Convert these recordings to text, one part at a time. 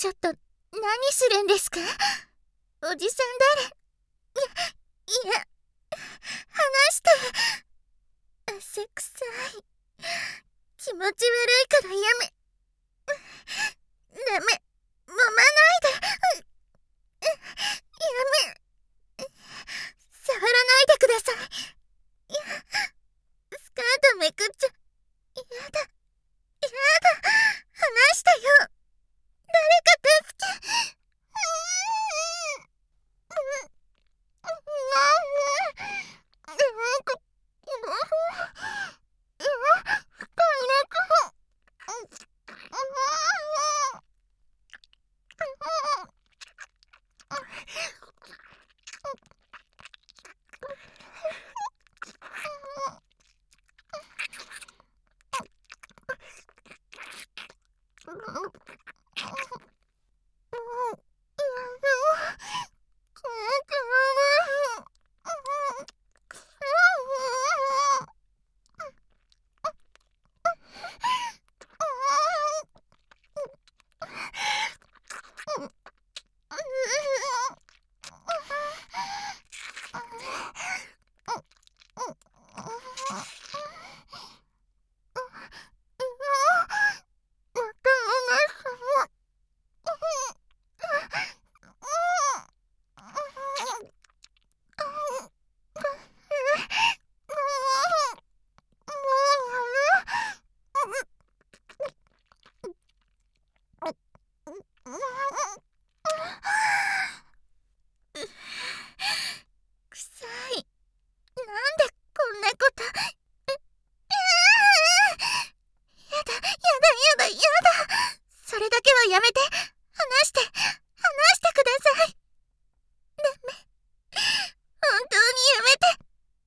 ちょっと、何するんですか？おじさん誰？いや、話して。汗臭い。気持ち悪いからやめ。ダメ。揉まないで。やめ。触らないでください。スカートめくっちゃ。やだ。やだ。離してよ。誰か助け。臭い。なんでこんなこと。やだ、やだ、やだ、やだ。それだけはやめて。離して、離してください。ダメ。本当にやめて。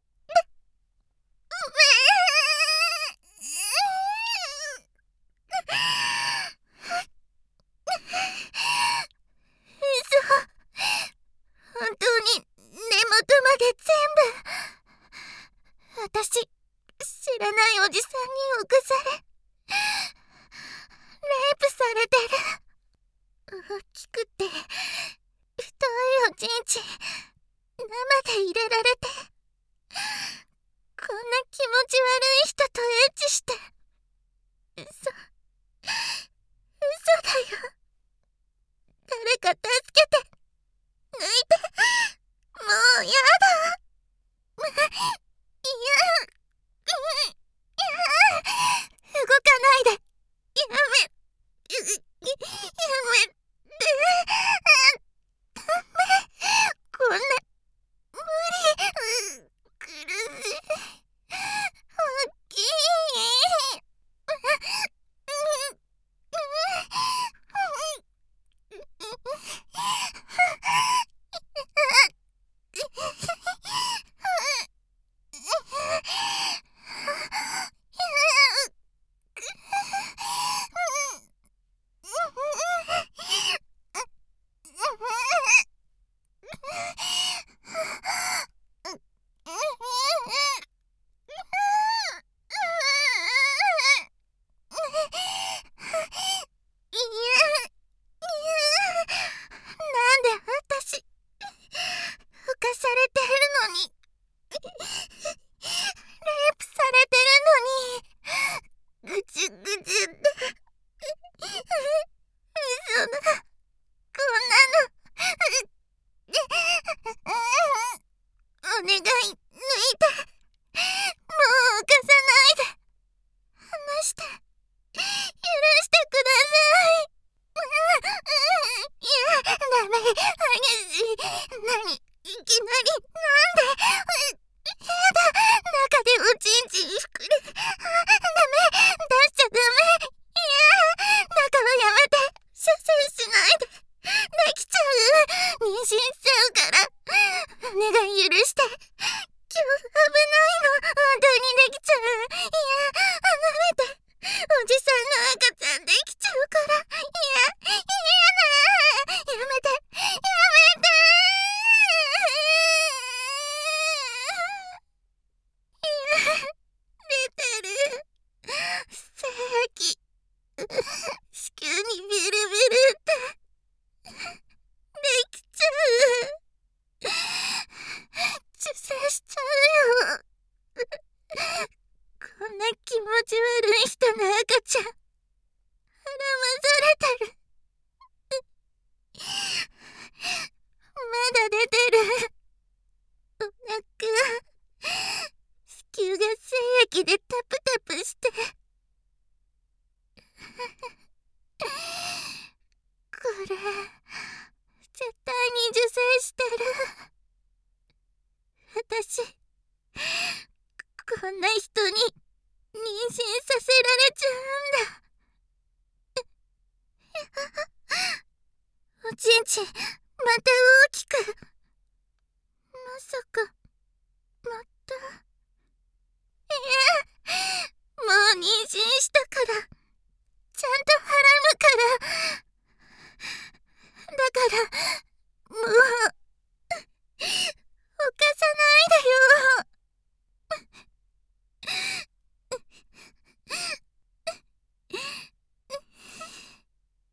嘘。本当に根元まで全部。私、知らないおじさんに侵され、レイプされてる。大きくて、太いおちんちん、生で入れられて、こんな気持ち悪い人とエッチして。嘘だよ。誰か助けて。抜いて。もうやだ。いや、動かないで。やめ。やめて。ダメ。こんな、無理。 絶対に受精してる。私、こんな人に妊娠させられちゃうんだ。おちんちん、また大きく。まさか、また。もう妊娠したから、ちゃんと腹